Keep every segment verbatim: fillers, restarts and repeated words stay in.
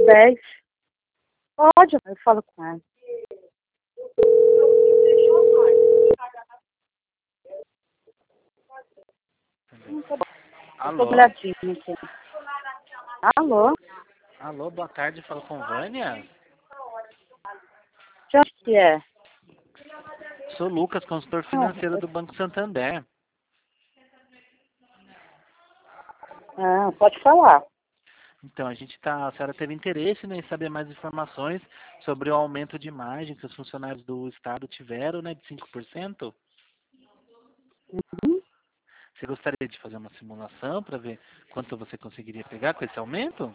dez. Pode, eu falo com ela. Alô? Aqui. Alô? Alô, boa tarde, fala com Vânia? De onde que é? Sou Lucas, consultor financeiro do Banco Santander. Ah, pode falar. Então, a gente tá, a senhora teve interesse, né, em saber mais informações sobre o aumento de margem que os funcionários do Estado tiveram, né, de cinco por cento? Uhum. Você gostaria de fazer uma simulação para ver quanto você conseguiria pegar com esse aumento?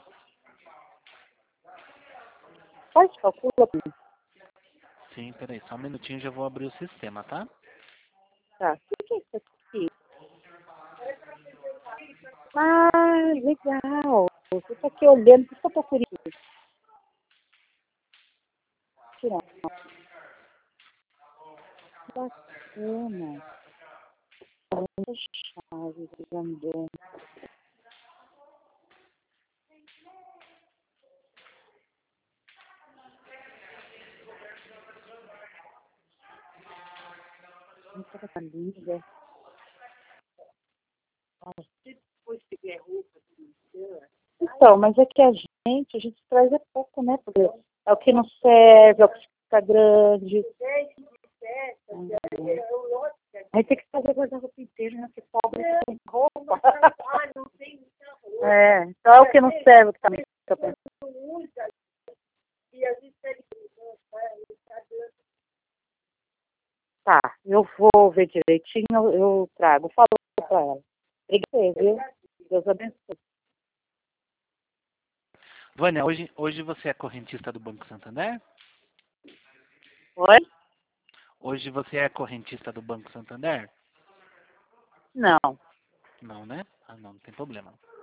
Faz calcula. Sim, peraí, só um minutinho, já vou abrir o sistema, tá? Tá. O que é isso aqui? Ah, legal. Você tá aqui olhando, por que eu tô por isso? Tirar. Bacana. Muita chave, grandão. Muita linda. Então, mas é que a gente, a gente traz é pouco, né? Porque é o que não serve, é o que fica grande. Uhum. Aí tem que fazer guarda-roupa inteiro, né? Porque pobre não tem roupa. É, então é o que não serve, o que tá muito. Tá, eu vou ver direitinho, eu, eu trago. Falo pra ela. Obrigada, viu? Deus abençoe. Vânia, hoje, hoje você é correntista do Banco Santander? Oi? Hoje você é correntista do Banco Santander? Não. Não, né? Ah, não, não tem problema.